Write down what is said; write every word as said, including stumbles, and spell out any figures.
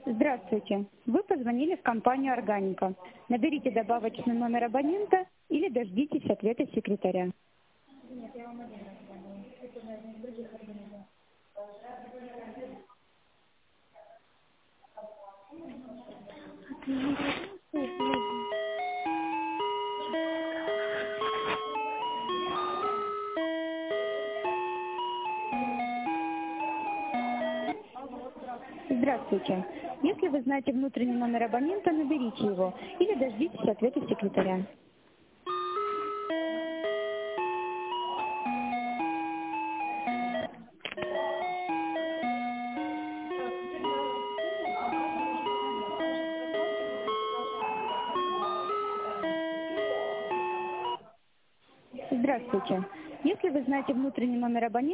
Здравствуйте. Вы позвонили в компанию «Органика». Наберите добавочный номер абонента или дождитесь ответа секретаря. Здравствуйте. Если вы знаете внутренний номер абонента, наберите его или дождитесь ответа секретаря. Здравствуйте. Если вы знаете внутренний номер абонента,